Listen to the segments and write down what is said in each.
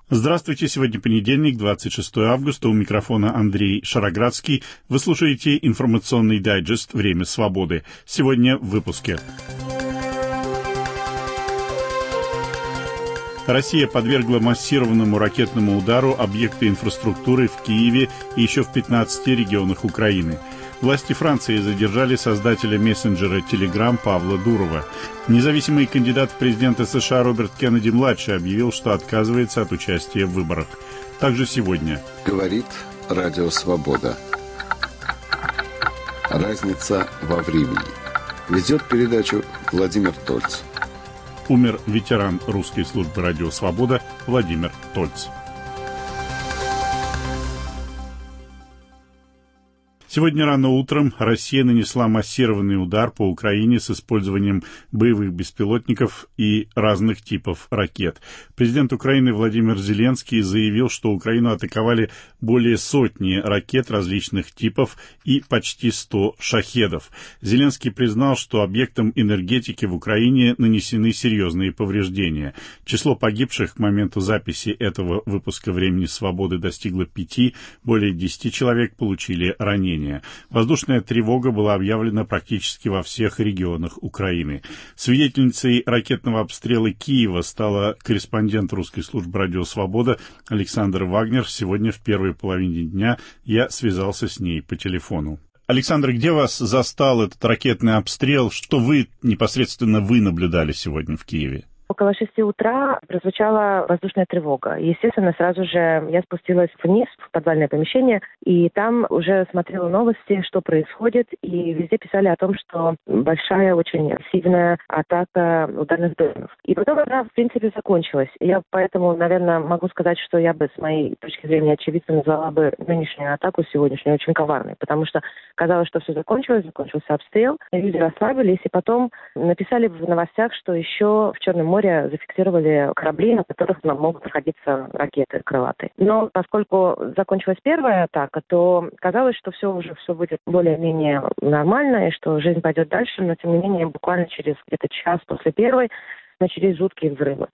Здравствуйте, сегодня понедельник, 26 августа, у микрофона Андрей Шароградский. Вы слушаете информационный дайджест «Время свободы». Сегодня в выпуске. Россия подвергла массированному ракетному удару объекты инфраструктуры в Киеве и еще в 15 регионах Украины. Власти Франции задержали создателя мессенджера Telegram Павла Дурова. Независимый кандидат в президенты США Роберт Кеннеди-младший объявил, что отказывается от участия в выборах. Также сегодня. Говорит Радио Свобода. Разница во времени. Ведет передачу Владимир Тольц. Умер ветеран русской службы «Радио Свобода» Владимир Тольц. Сегодня рано утром Россия нанесла массированный удар по Украине с использованием боевых беспилотников и разных типов ракет. Президент Украины Владимир Зеленский заявил, что Украину атаковали более сотни ракет различных типов и почти 100 шахедов. Зеленский признал, что объектам энергетики в Украине нанесены серьезные повреждения. Число погибших к моменту записи этого выпуска «Времени свободы» достигло 5, более 10 человек получили ранения. Воздушная тревога была объявлена практически во всех регионах Украины. Свидетельницей ракетного обстрела Киева стала корреспондент русской службы «Радио Свобода» Александра Вагнер. Сегодня в первой половине дня я связался с ней по телефону. Александр, где вас застал этот ракетный обстрел? Что непосредственно вы наблюдали сегодня в Киеве? Около 6 утра прозвучала воздушная тревога. Естественно, сразу же я спустилась вниз, в подвальное помещение, и там уже смотрела новости, что происходит, и везде писали о том, что большая, очень сильная атака ударных дронов. И потом она, в принципе, закончилась. Я поэтому, наверное, могу сказать, что я бы, с моей точки зрения очевидца, назвала бы нынешнюю атаку сегодняшнюю очень коварной, потому что казалось, что все закончилось, закончился обстрел, люди расслабились, и потом написали в новостях, что еще в Черном море зафиксировали корабли, на которых могут находиться ракеты крылатые. Но поскольку закончилась первая атака, то казалось, что все будет более-менее нормально, и что жизнь пойдет дальше, но тем не менее буквально через где-то час после первой начались жуткие взрывы.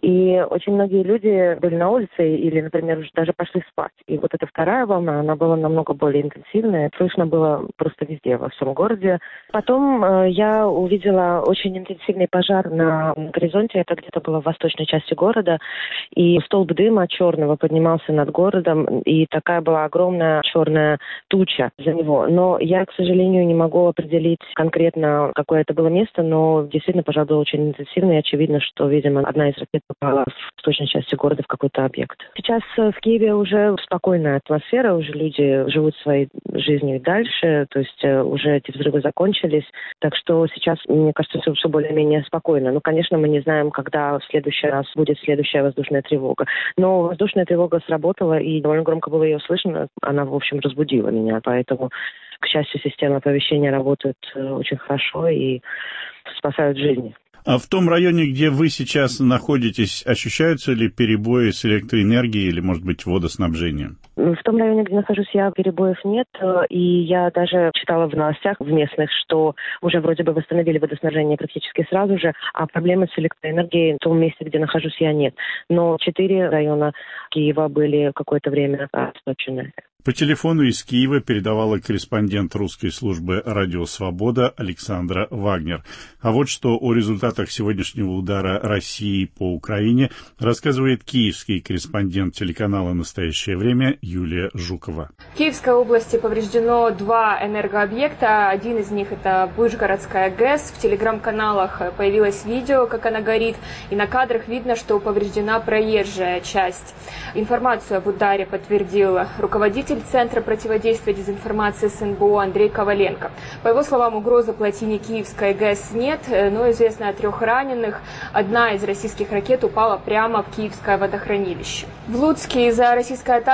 И очень многие люди были на улице или, например, уже даже пошли спать. И вот эта вторая волна, она была намного более интенсивная. Слышно было просто везде, во всем городе. Потом я увидела очень интенсивный пожар на горизонте. Это где-то было в восточной части города. И столб дыма черного поднимался над городом. И такая была огромная черная туча за него. Но я, к сожалению, не могу определить конкретно, какое это было место. Но действительно пожар был очень интенсивный. И очевидно, что, видимо, одна из ракет попала в восточной части города в какой-то объект. Сейчас в Киеве уже спокойная атмосфера, уже люди живут своей жизнью дальше, то есть уже эти взрывы закончились, так что сейчас, мне кажется, все более-менее спокойно. Ну, конечно, мы не знаем, когда в следующий раз будет следующая воздушная тревога, но воздушная тревога сработала, и довольно громко было ее слышно, она, в общем, разбудила меня, поэтому, к счастью, система оповещения работает очень хорошо и спасают жизни. А в том районе, где вы сейчас находитесь, ощущаются ли перебои с электроэнергией или, может быть, водоснабжением? В том районе, где нахожусь я, перебоев нет. И я даже читала в новостях в местных, что уже вроде бы восстановили водоснабжение практически сразу же, а проблемы с электроэнергией в том месте, где нахожусь я, нет. Но 4 района Киева были какое-то время отсточены. По телефону из Киева передавала корреспондент русской службы «Радио Свобода» Александра Вагнер. А вот что о результатах сегодняшнего удара России по Украине рассказывает киевский корреспондент телеканала «Настоящее время» Юлия Жукова. В Киевской области повреждено 2 энергообъекта. Один из них — это Пышгородская ГЭС. В телеграм-каналах появилось видео, как она горит, и на кадрах видно, что повреждена проезжая часть. Информацию об ударе подтвердил руководитель Центра противодействия дезинформации СНБО Андрей Коваленко. По его словам, угрозы плотине Киевской ГЭС нет, но известно о 3 раненых. Одна из российских ракет упала прямо в Киевское водохранилище. В Луцке из-за российской атаки повреждена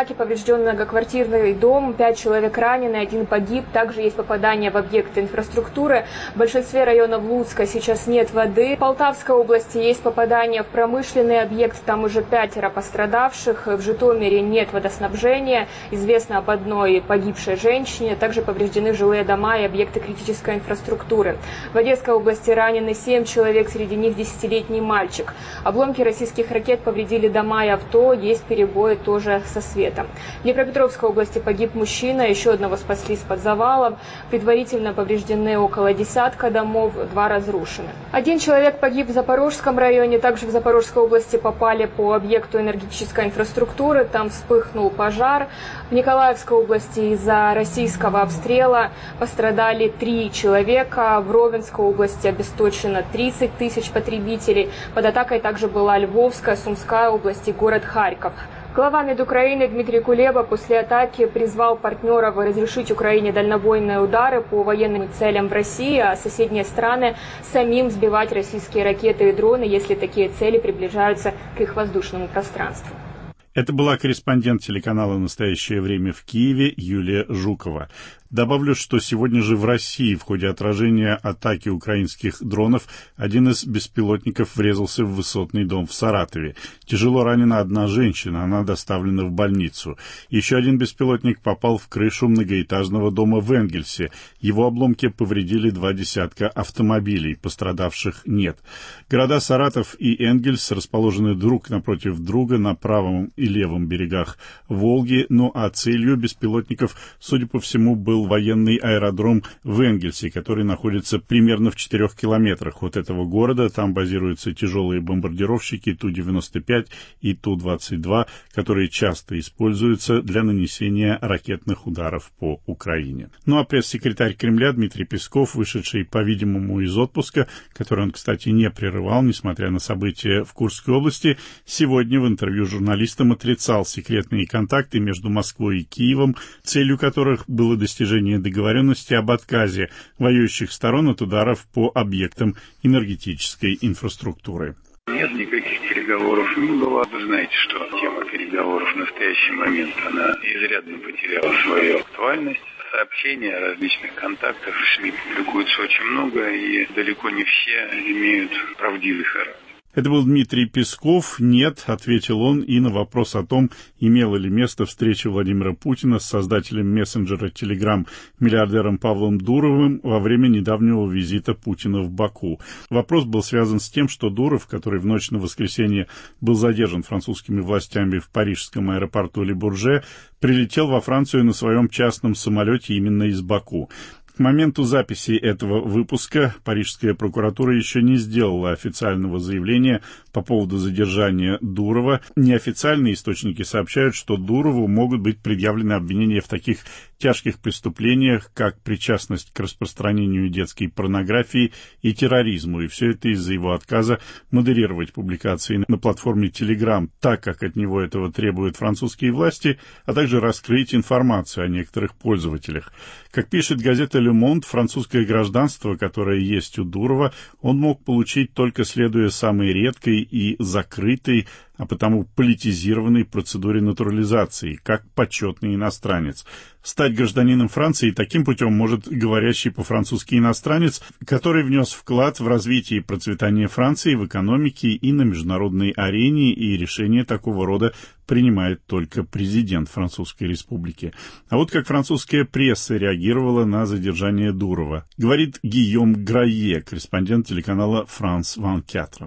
поврежден многоквартирный дом, 5 человек ранены, 1 погиб. Также есть попадания в объекты инфраструктуры. В большинстве районов Луцка сейчас нет воды. В Полтавской области есть попадания в промышленный объект, там уже 5 пострадавших. В Житомире нет водоснабжения. Известно об одной погибшей женщине. Также повреждены жилые дома и объекты критической инфраструктуры. В Одесской области ранены 7 человек, среди них 10-летний мальчик. Обломки российских ракет повредили дома и авто, есть перебои тоже со светом. В Днепропетровской области погиб мужчина, еще одного спасли из-под завалов. Предварительно повреждены около десятка домов, 2 разрушены. 1 человек погиб в Запорожском районе, также в Запорожской области попали по объекту энергетической инфраструктуры, там вспыхнул пожар. В Николаевской области из-за российского обстрела пострадали 3 человека, в Ровенской области обесточено 30 тысяч потребителей. Под атакой также была Львовская, Сумская область и город Харьков. Глава Минукраины Дмитрий Кулеба после атаки призвал партнеров разрешить Украине дальнобойные удары по военным целям в России, а соседние страны самим сбивать российские ракеты и дроны, если такие цели приближаются к их воздушному пространству. Это была корреспондент телеканала «Настоящее время» в Киеве Юлия Жукова. Добавлю, что сегодня же в России в ходе отражения атаки украинских дронов один из беспилотников врезался в высотный дом в Саратове. Тяжело ранена 1 женщина, она доставлена в больницу. Еще 1 беспилотник попал в крышу многоэтажного дома в Энгельсе. Его обломки повредили 2 десятка автомобилей, пострадавших нет. Города Саратов и Энгельс расположены друг напротив друга на правом и левом берегах Волги, ну а целью беспилотников, судя по всему, был военный аэродром в Энгельсе, который находится примерно в 4 километрах от этого города. Там базируются тяжелые бомбардировщики Ту-95 и Ту-22, которые часто используются для нанесения ракетных ударов по Украине. Ну а пресс-секретарь Кремля Дмитрий Песков, вышедший, по-видимому, из отпуска, который он, кстати, не прерывал, несмотря на события в Курской области, сегодня в интервью журналистам отрицал секретные контакты между Москвой и Киевом, целью которых было достижение договоренности об отказе воюющих сторон от ударов по объектам энергетической инфраструктуры. Нет никаких переговоров не было. Вы знаете, что тема переговоров в настоящий момент, она изрядно потеряла свою актуальность. Сообщения о различных контактах в СМИ публикуется очень много, и далеко не все имеют правдивый характер. Это был Дмитрий Песков. «Нет», — ответил он и на вопрос о том, имела ли место встреча Владимира Путина с создателем мессенджера Telegram миллиардером Павлом Дуровым во время недавнего визита Путина в Баку. Вопрос был связан с тем, что Дуров, который в ночь на воскресенье был задержан французскими властями в парижском аэропорту Ле-Бурже, прилетел во Францию на своем частном самолете именно из Баку. К моменту записи этого выпуска парижская прокуратура еще не сделала официального заявления по поводу задержания Дурова. Неофициальные источники сообщают, что Дурову могут быть предъявлены обвинения в таких тяжких преступлениях, как причастность к распространению детской порнографии и терроризму. И все это из-за его отказа модерировать публикации на платформе Telegram так, как от него этого требуют французские власти, а также раскрыть информацию о некоторых пользователях. Как пишет газета «Le Monde», французское гражданство, которое есть у Дурова, он мог получить только следуя самой редкой и закрытой, а потому политизированной процедуре натурализации, как почетный иностранец. Стать гражданином Франции таким путем может говорящий по-французски иностранец, который внес вклад в развитие и процветание Франции в экономике и на международной арене, и решение такого рода принимает только президент Французской Республики. А вот как французская пресса реагировала на задержание Дурова, говорит Гийом Грайе, корреспондент телеканала France 24.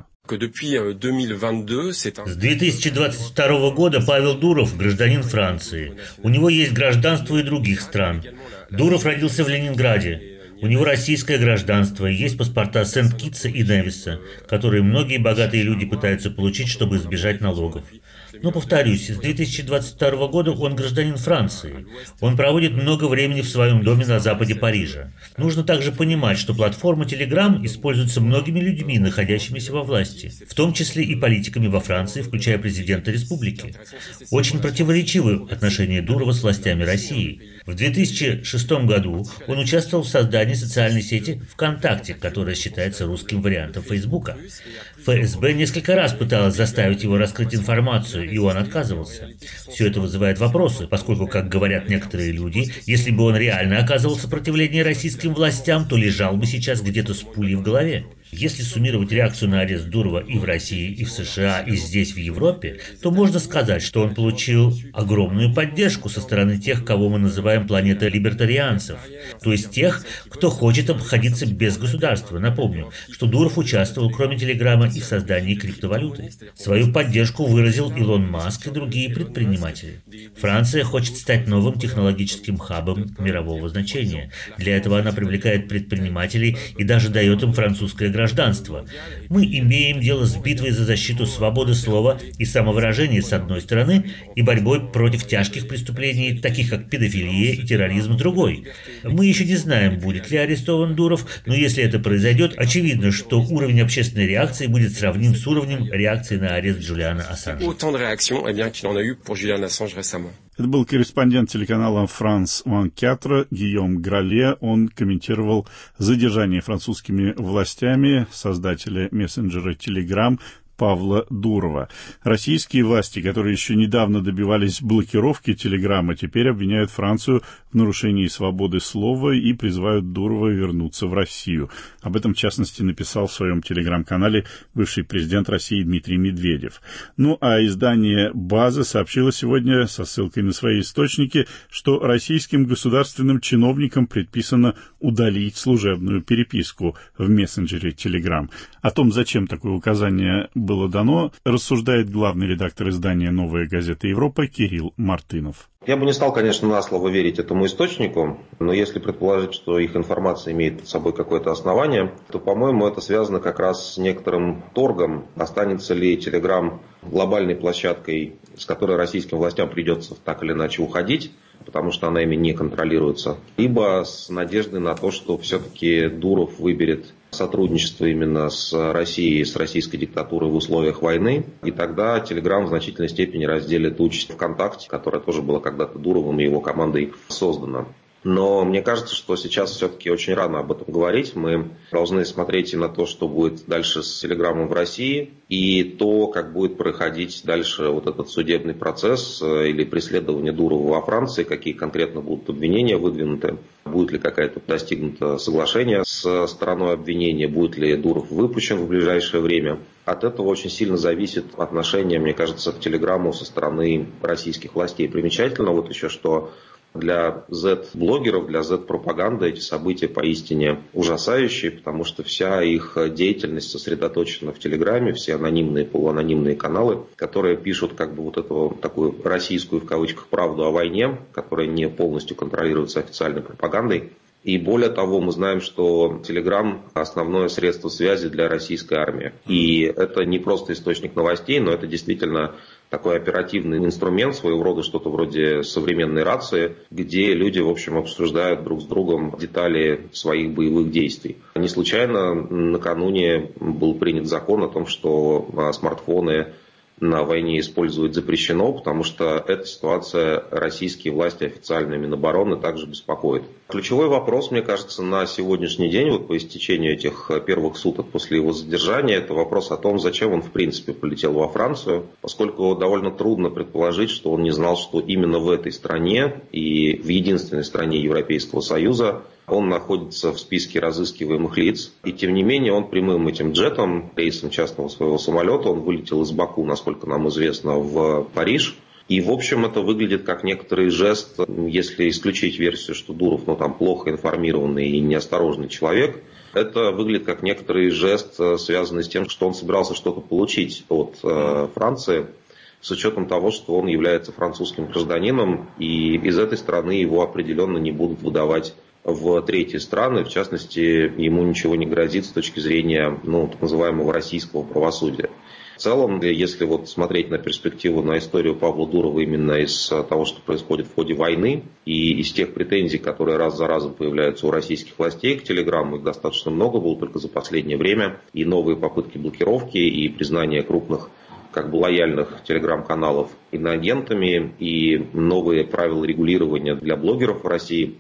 С 2022 года Павел Дуров – гражданин Франции. У него есть гражданство и других стран. Дуров родился в Ленинграде. У него российское гражданство, есть паспорта Сент-Китса и Невиса, которые многие богатые люди пытаются получить, чтобы избежать налогов. Но, повторюсь, с 2022 года он гражданин Франции. Он проводит много времени в своем доме на западе Парижа. Нужно также понимать, что платформа Telegram используется многими людьми, находящимися во власти, в том числе и политиками во Франции, включая президента республики. Очень противоречивы отношения Дурова с властями России. В 2006 году он участвовал в создании создание социальной сети ВКонтакте, которая считается русским вариантом Фейсбука. ФСБ несколько раз пыталась заставить его раскрыть информацию, и он отказывался. Все это вызывает вопросы, поскольку, как говорят некоторые люди, если бы он реально оказывал сопротивление российским властям, то лежал бы сейчас где-то с пулей в голове. Если суммировать реакцию на арест Дурова и в России, и в США, и здесь, в Европе, то можно сказать, что он получил огромную поддержку со стороны тех, кого мы называем планетой либертарианцев, то есть тех, кто хочет обходиться без государства. Напомню, что Дуров участвовал, кроме Телеграма, и в создании криптовалюты. Свою поддержку выразил Илон Маск и другие предприниматели. Франция хочет стать новым технологическим хабом мирового значения. Для этого она привлекает предпринимателей и даже дает им французское гражданство. Мы имеем дело с битвой за защиту свободы слова и самовыражения с одной стороны и борьбой против тяжких преступлений, таких как педофилия и терроризм с другой. Мы еще не знаем, будет ли арестован Дуров, но если это произойдет, очевидно, что уровень общественной реакции будет сравним с уровнем реакции на арест Джулиана Ассанжа. Это был корреспондент телеканала France 24 Гийом Грале. Он комментировал задержание французскими властями создателя мессенджера Telegram Павла Дурова. Российские власти, которые еще недавно добивались блокировки Телеграма, теперь обвиняют Францию в нарушении свободы слова и призывают Дурова вернуться в Россию. Об этом, в частности, написал в своем телеграм-канале бывший президент России Дмитрий Медведев. Ну, а издание «База» сообщило сегодня, со ссылкой на свои источники, что российским государственным чиновникам предписано удалить служебную переписку в мессенджере Telegram. О том, зачем такое указание было дано, рассуждает главный редактор издания «Новая газета Европа» Кирилл Мартынов. Я бы не стал, конечно, на слово верить этому источнику, но если предположить, что их информация имеет под собой какое-то основание, то, по-моему, это связано как раз с некоторым торгом, останется ли Telegram глобальной площадкой, с которой российским властям придется так или иначе уходить, потому что она ими не контролируется, либо с надеждой на то, что все-таки Дуров выберет сотрудничество именно с Россией, с российской диктатурой в условиях войны, и тогда Telegram в значительной степени разделит участь ВКонтакте, которая тоже была когда-то Дуровым и его командой создана. Но мне кажется, что сейчас все-таки очень рано об этом говорить. Мы должны смотреть и на то, что будет дальше с Телеграмом в России, и то, как будет проходить дальше вот этот судебный процесс или преследование Дурова во Франции, какие конкретно будут обвинения выдвинуты, будет ли какое-то достигнуто соглашение с стороной обвинения, будет ли Дуров выпущен в ближайшее время. От этого очень сильно зависит отношение, мне кажется, к Телеграму со стороны российских властей. Примечательно вот еще, что для Z-блогеров, для Z-пропаганды эти события поистине ужасающие, потому что вся их деятельность сосредоточена в Телеграме, все анонимные, полуанонимные каналы, которые пишут как бы вот эту такую российскую в кавычках правду о войне, которая не полностью контролируется официальной пропагандой. И более того, мы знаем, что Telegram – основное средство связи для российской армии. И это не просто источник новостей, но это действительно такой оперативный инструмент, своего рода что-то вроде современной рации, где люди, в общем, обсуждают друг с другом детали своих боевых действий. Не случайно накануне был принят закон о том, что смартфоны на войне использовать запрещено, потому что эта ситуация российские власти, официальные Минобороны, также беспокоит. Ключевой вопрос, мне кажется, на сегодняшний день, вот по истечению этих первых суток после его задержания, это вопрос о том, зачем он в принципе полетел во Францию, поскольку довольно трудно предположить, что он не знал, что именно в этой стране и в единственной стране Европейского Союза он находится в списке разыскиваемых лиц. И тем не менее он прямым этим джетом, рейсом частного своего самолета, он вылетел из Баку, насколько нам известно, в Париж. И, в общем, это выглядит как некоторый жест, если исключить версию, что Дуров там плохо информированный и неосторожный человек, это выглядит как некоторый жест, связанный с тем, что он собирался что-то получить от Франции, с учетом того, что он является французским гражданином, и из этой страны его определенно не будут выдавать в третьи страны, в частности, ему ничего не грозит с точки зрения так называемого российского правосудия. В целом, если вот смотреть на перспективу, на историю Павла Дурова именно из того, что происходит в ходе войны, и из тех претензий, которые раз за разом появляются у российских властей к Телеграмму, их достаточно много было только за последнее время, и новые попытки блокировки, и признание крупных как бы лояльных телеграм-каналов иноагентами, и новые правила регулирования для блогеров в России.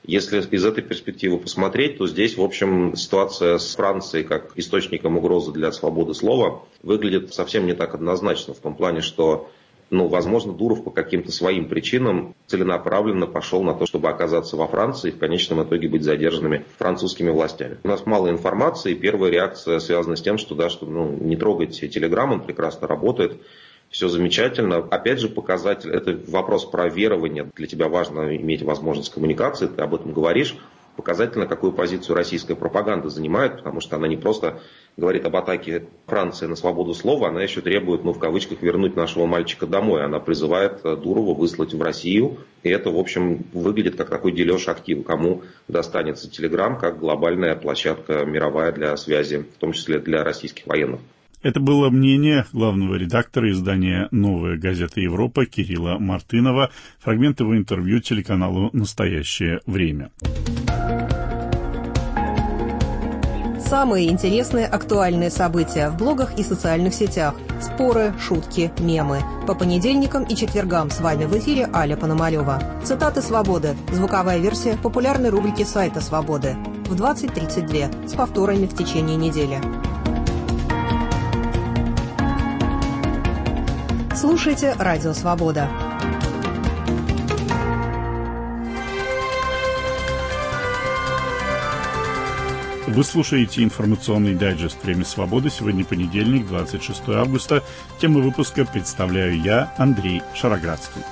Если из этой перспективы посмотреть, то здесь, в общем, ситуация с Францией как источником угрозы для свободы слова выглядит совсем не так однозначно, в том плане, что возможно, Дуров по каким-то своим причинам целенаправленно пошел на то, чтобы оказаться во Франции и в конечном итоге быть задержанными французскими властями. У нас мало информации, и первая реакция связана с тем, что не трогайте Телеграм, он прекрасно работает, все замечательно. Опять же, показатель, это вопрос про верование. Для тебя важно иметь возможность коммуникации, ты об этом говоришь. Показательно, какую позицию российская пропаганда занимает, потому что она не просто говорит об атаке Франции на свободу слова, она еще требует, в кавычках, вернуть нашего мальчика домой. Она призывает Дурова выслать в Россию, и это, в общем, выглядит как такой дележ актива, кому достанется Телеграм как глобальная площадка мировая для связи, в том числе для российских военных. Это было мнение главного редактора издания «Новая газета Европа» Кирилла Мартынова. Фрагмент его интервью телеканалу «Настоящее время». Самые интересные актуальные события в блогах и социальных сетях. Споры, шутки, мемы. По понедельникам и четвергам с вами в эфире Аля Пономарёва. Цитаты «Свободы». Звуковая версия популярной рубрики сайта «Свободы». В 20:32 с повторами в течение недели. Слушайте «Радио Свобода». Вы слушаете информационный дайджест «Время свободы». Сегодня понедельник, 26 августа. Тему выпуска представляю я, Андрей Шароградский.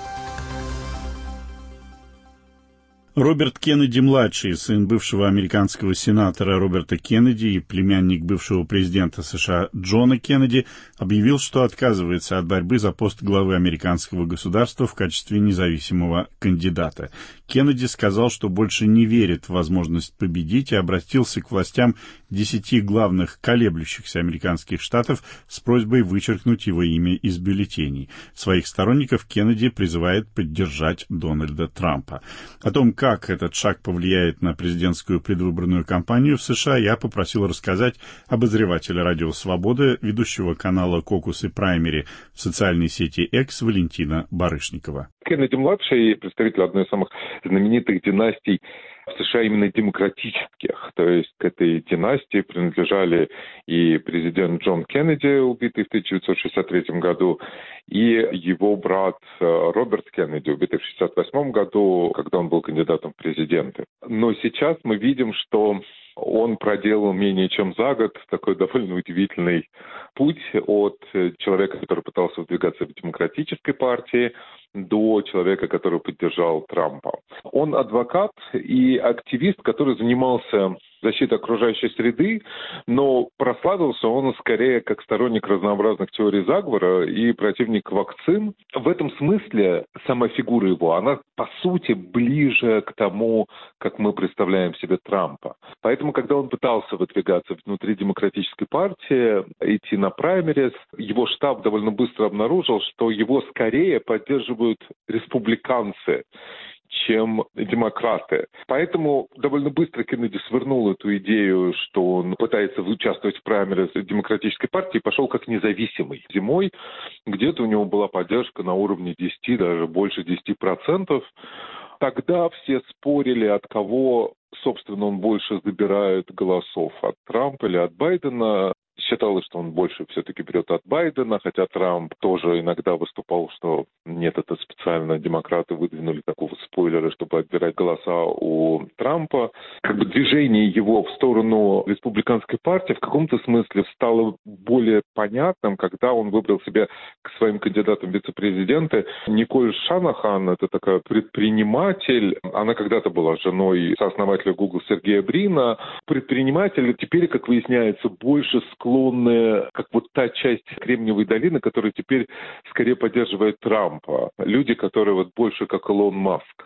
Роберт Кеннеди-младший, сын бывшего американского сенатора Роберта Кеннеди и племянник бывшего президента США Джона Кеннеди, объявил, что отказывается от борьбы за пост главы американского государства в качестве независимого кандидата. Кеннеди сказал, что больше не верит в возможность победить и обратился к властям 10 главных колеблющихся американских штатов с просьбой вычеркнуть его имя из бюллетеней. Своих сторонников Кеннеди призывает поддержать Дональда Трампа. О том, как этот шаг повлияет на президентскую предвыборную кампанию в США, я попросил рассказать обозревателя «Радио Свобода», ведущего канала «Кокус и Праймери» в социальной сети X Валентина Барышникова. Кеннеди-младший представитель одной из самых знаменитых династий в США, именно демократических. То есть к этой династии принадлежали и президент Джон Кеннеди, убитый в 1963 году, и его брат Роберт Кеннеди, убитый в 1968 году, когда он был кандидатом в президенты. Но сейчас мы видим, что он проделал менее чем за год такой довольно удивительный путь от человека, который пытался выдвигаться в демократической партии, до человека, который поддержал Трампа. Он адвокат и активист, который занимался защитой окружающей среды, но прославился он скорее как сторонник разнообразных теорий заговора и противник вакцин. В этом смысле сама фигура его, она по сути ближе к тому, как мы представляем себе Трампа. Поэтому, когда он пытался выдвигаться внутри демократической партии, идти на праймерис, его штаб довольно быстро обнаружил, что его скорее поддерживают республиканцы, чем демократы. Поэтому довольно быстро Кеннеди свернул эту идею, что он пытается участвовать в праймерис демократической партии, и пошел как независимый. Зимой где-то у него была поддержка на уровне 10, даже больше 10%. Тогда все спорили, от кого, собственно, он больше забирает голосов, от Трампа или от Байдена. Считалось, что он больше все-таки берет от Байдена, хотя Трамп тоже иногда выступал, что нет, это специально демократы выдвинули такого спойлера, чтобы отбирать голоса у Трампа. Движение его в сторону республиканской партии в каком-то смысле стало более понятным, когда он выбрал себя к своим кандидатам в вице-президенты. Николь Шанахан, это такая предприниматель, она когда-то была женой сооснователя Google Сергея Брина. Предприниматели теперь, как выясняется, больше склонны, как вот та часть Кремниевой долины, которая теперь скорее поддерживает Трампа. Люди, которые вот больше как Илон Маск.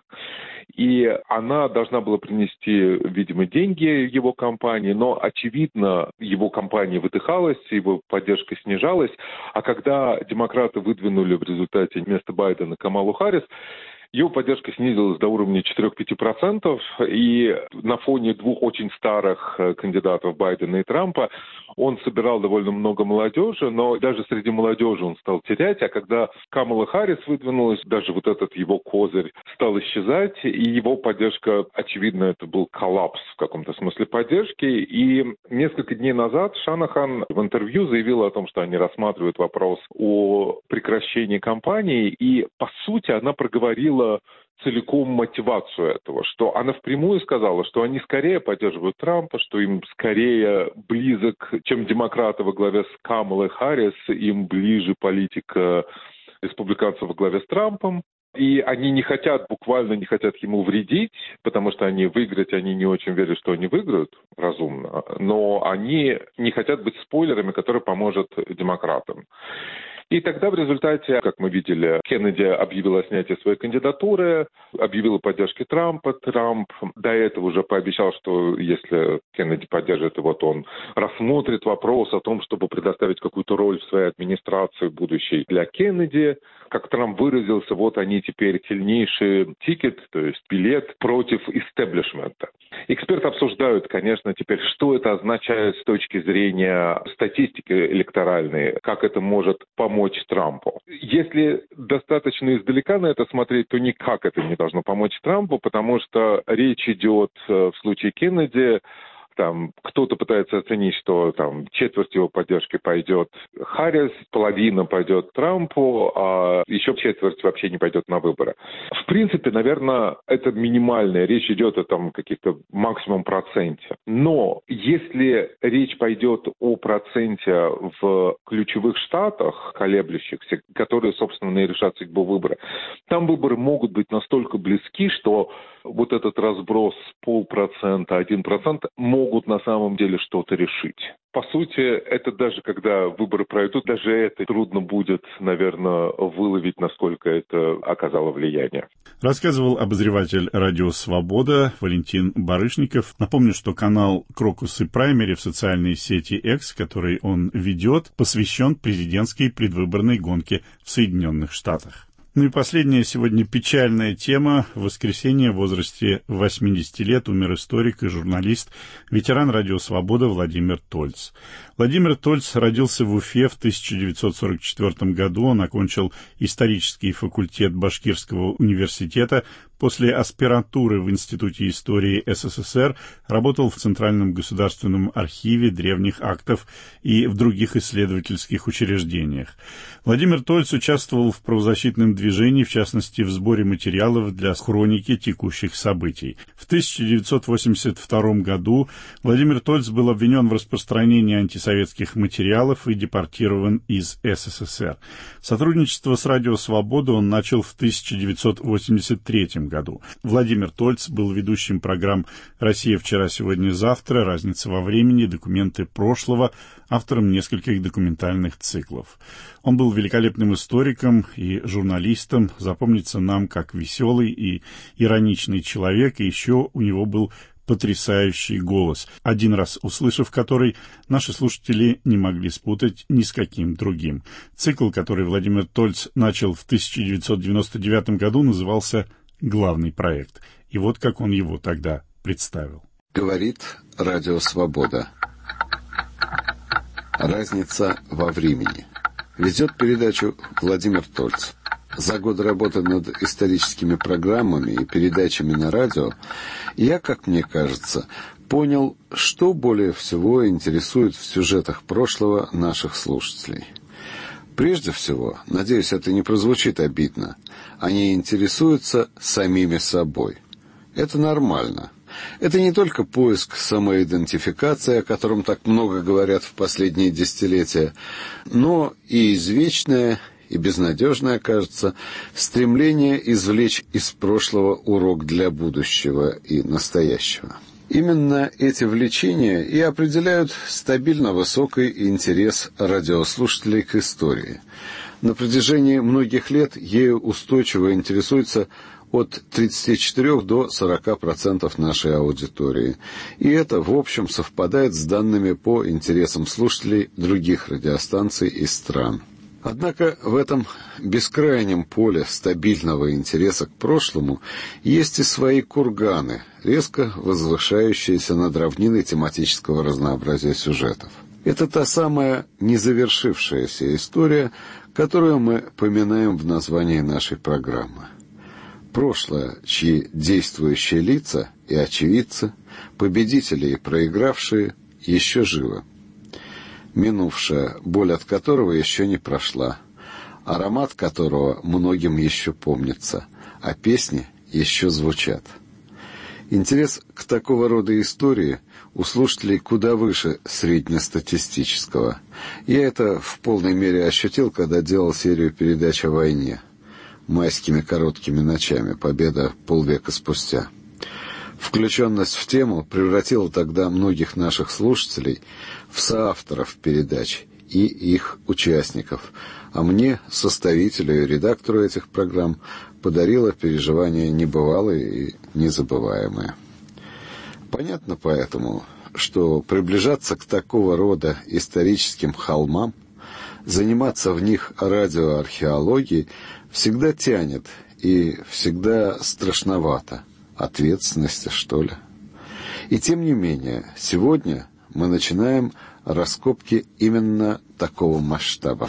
И она должна была принести, видимо, деньги его компании, но, очевидно, его компания выдыхалась, его поддержка снижалась. А когда демократы выдвинули в результате вместо Байдена Камалу Харрис, его поддержка снизилась до уровня 4-5%, и на фоне двух очень старых кандидатов Байдена и Трампа он собирал довольно много молодежи, но даже среди молодежи он стал терять, а когда Камала Харрис выдвинулась, даже вот этот его козырь стал исчезать, и его поддержка, очевидно, это был коллапс в каком-то смысле поддержки, и несколько дней назад Шанахан в интервью заявила о том, что они рассматривают вопрос о прекращении кампании, и, по сути, она проговорила целиком мотивацию этого, что она впрямую сказала, что они скорее поддерживают Трампа, что им скорее близок, чем демократы во главе с Камалой Харрис, им ближе политика республиканцев во главе с Трампом. И они буквально не хотят ему вредить, потому что они не очень верят, что они выиграют разумно, но они не хотят быть спойлерами, которые поможет демократам. И тогда в результате, как мы видели, Кеннеди объявил о снятии своей кандидатуры, объявил о поддержке Трампа. Трамп до этого уже пообещал, что если Кеннеди поддержит его, то он рассмотрит вопрос о том, чтобы предоставить какую-то роль в своей администрации будущей для Кеннеди. Как Трамп выразился, вот они теперь сильнейший тикет, то есть билет против истеблишмента. Эксперты обсуждают, конечно, теперь, что это означает с точки зрения статистики электоральной, как это может помочь Трампу. Если достаточно издалека на это смотреть, то никак это не должно помочь Трампу, потому что речь идет в случае Кеннеди, там кто-то пытается оценить, что там четверть его поддержки пойдет Харрис, половина пойдет Трампу, а еще четверть вообще не пойдет на выборы. В принципе, наверное, это минимальная. Речь идет о там каких-то максимум проценте. Но если речь пойдет о проценте в ключевых штатах, колеблющихся, которые, собственно, и решат судьбу выбора, там выборы могут быть настолько близки, что вот этот разброс 0,5%, 1% могут на самом деле что-то решить. По сути, это даже когда выборы пройдут, даже это трудно будет, наверное, выловить, насколько это оказало влияние. Рассказывал обозреватель «Радио Свобода» Валентин Барышников. Напомню, что канал «Крокус и Праймери» в социальной сети X, который он ведет, посвящен президентской предвыборной гонке в Соединенных Штатах. Ну и последняя сегодня печальная тема. В воскресенье в возрасте 80 лет умер историк и журналист, ветеран «Радио Свобода» Владимир Тольц. Владимир Тольц родился в Уфе в 1944 году. Он окончил исторический факультет Башкирского университета. После аспирантуры в Институте истории СССР работал в Центральном государственном архиве древних актов и в других исследовательских учреждениях. Владимир Тольц участвовал в правозащитном движении, в частности, в сборе материалов для хроники текущих событий. В 1982 году Владимир Тольц был обвинен в распространении антисоветских материалов и депортирован из СССР. Сотрудничество с «Радио Свобода» он начал в 1983 году. Владимир Тольц был ведущим программ «Россия. Вчера, сегодня, завтра», «Разница во времени», «Документы прошлого», автором нескольких документальных циклов. Он был великолепным историком и журналистом, запомнится нам как веселый и ироничный человек, и еще у него был потрясающий голос, один раз услышав который, наши слушатели не могли спутать ни с каким другим. Цикл, который Владимир Тольц начал в 1999 году, назывался «Главный проект». И вот как он его тогда представил. Говорит Радио Свобода. Разница во времени. Ведет передачу Владимир Тольц. За годы работы над историческими программами и передачами на радио я, как мне кажется, понял, что более всего интересует в сюжетах прошлого наших слушателей. Прежде всего, надеюсь, это не прозвучит обидно, они интересуются самими собой. Это нормально. Это не только поиск самоидентификации, о котором так много говорят в последние десятилетия, но и извечное и безнадежное, кажется, стремление извлечь из прошлого урок для будущего и настоящего. Именно эти влечения и определяют стабильно высокий интерес радиослушателей к истории. На протяжении многих лет ею устойчиво интересуется от 34 до 40% нашей аудитории. И это, в общем, совпадает с данными по интересам слушателей других радиостанций и стран. Однако в этом бескрайнем поле стабильного интереса к прошлому есть и свои курганы, резко возвышающиеся над равниной тематического разнообразия сюжетов. Это та самая незавершившаяся история, которую мы поминаем в названии нашей программы. Прошлое, чьи действующие лица и очевидцы, победители и проигравшие, еще живы. Минувшее, боль от которого еще не прошла, аромат которого многим еще помнится, а песни еще звучат. Интерес к такого рода истории у слушателей куда выше среднестатистического. Я это в полной мере ощутил, когда делал серию передач о войне. «Майскими короткими ночами. Победа полвека спустя». Включенность в тему превратила тогда многих наших слушателей в соавторов передач и их участников, а мне, составителю и редактору этих программ, подарила переживания небывалые и незабываемые. Понятно поэтому, что приближаться к такого рода историческим холмам, заниматься в них радиоархеологией всегда тянет и всегда страшновато. Ответственности, что ли. И тем не менее, сегодня мы начинаем раскопки именно такого масштаба.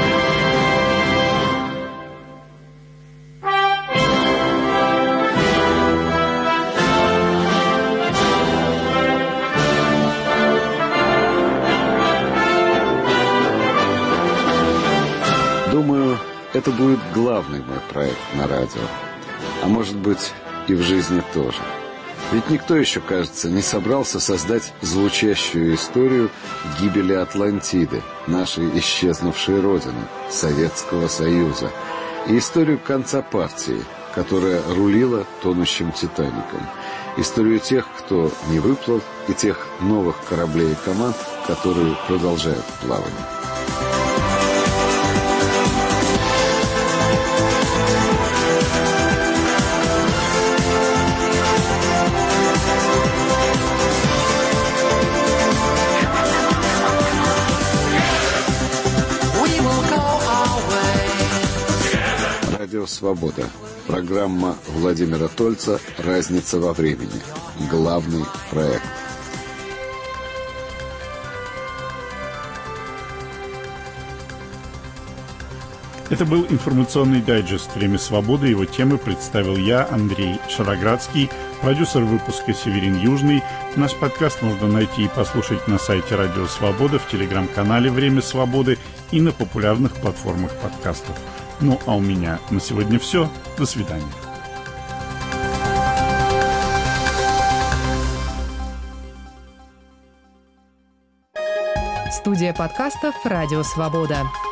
Думаю, это будет главный мой проект на радио. А может быть, и в жизни тоже. Ведь никто еще, кажется, не собрался создать звучащую историю гибели Атлантиды, нашей исчезнувшей родины, Советского Союза, и историю конца партии, которая рулила тонущим «Титаником», историю тех, кто не выплыл, и тех новых кораблей и команд, которые продолжают плавание. Радио «Свобода». Программа Владимира Тольца «Разница во времени». Главный проект. Это был информационный дайджест «Время свободы». Его темы представил я, Андрей Шароградский, продюсер выпуска Северин Южный. Наш подкаст можно найти и послушать на сайте Радио Свобода, в телеграм-канале «Время свободы» и на популярных платформах подкастов. Ну, а у меня на сегодня все. До свидания. Студия подкастов «Радио Свобода».